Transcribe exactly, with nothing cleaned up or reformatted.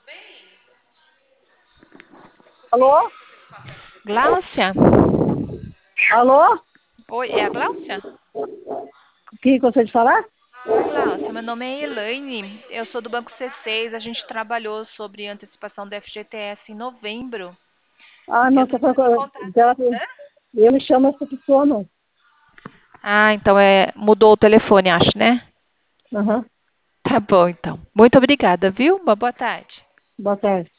Alô? Gláucia? Alô? Oi, é a Gláucia? O que você de falar? Oi, Gláucia, meu nome é Elaine, eu sou do Banco C seis, a gente trabalhou sobre antecipação do F G T S em novembro. Ah, Eu não, tô você entrando em falou, contato. ela- Hã? eu me chamo essa pessoa, não. Ah, então é, mudou o telefone, acho, né? Aham, Tá bom, então. Muito obrigada, viu? Uma boa tarde. boa tarde.